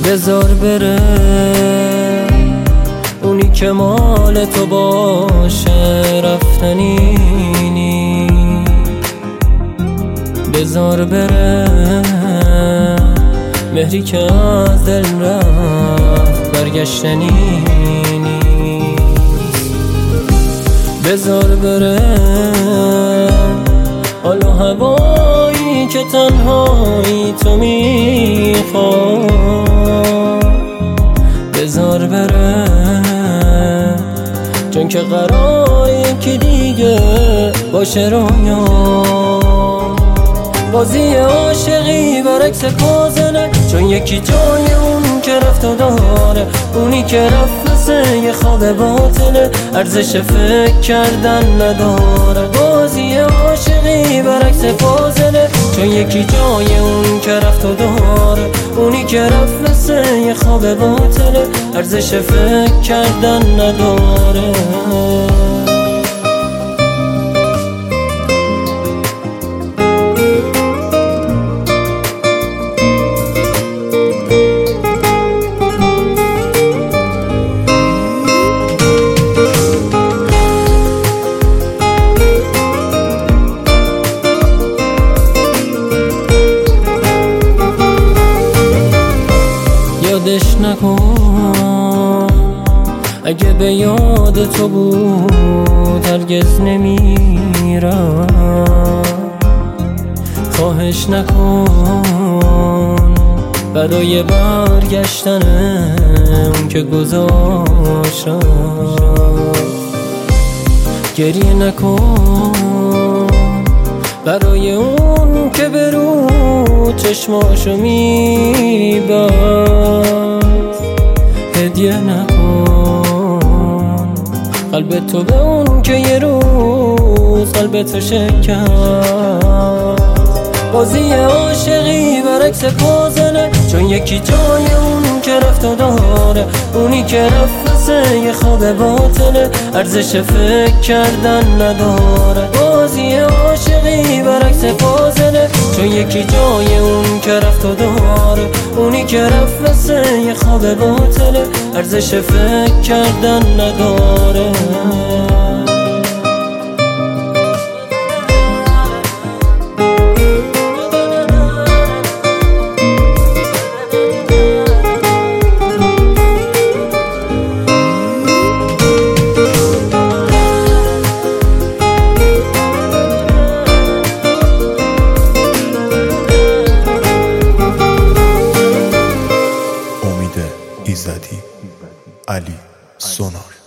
بذار بره اونی که مال تو باشه، رفتنی نیست. بذار بره مهری که از دل رفت، برگشتنی نیست. بذار بره حال و هوایی که تنهایی تو میخواد. بذار بره چون که قراره که دیگه باشه رویا. بازی عاشقی برعکس پازله، چون یکی جای اون که رفت و داره، اونی که رفت مثل یه خواب باطله، ارزش فکر کردن نداره. بازی عاشقی برعکس پازله، چون یکی جای اون که رفت و داره، اونی که رفت مثل یه خواب باطله، ارزش فکر کردن نداره. یادش نکن اگه به یاد تو بود، هرگز نمیرم. خواهش نکن برای برگشتن اون که گذاشتم. گریه نکن برای اون که برو چشماشو میبست. هدیه نکن قلب تو به اون که یه روز قلبتو شکست. بازی عاشقی برعکس پازله، چون یکی جای اون که رفت و داره، اونی که رفت مثل یه خواب باطله، ارزش فکر کردن نداره. بازی عاشقی برعکس پازله، چون یکی جای اون که رفت و داره، اونی که رفت مثل یه خواب باطله، ارزش فکر کردن نداره. ایزدی علی سونار.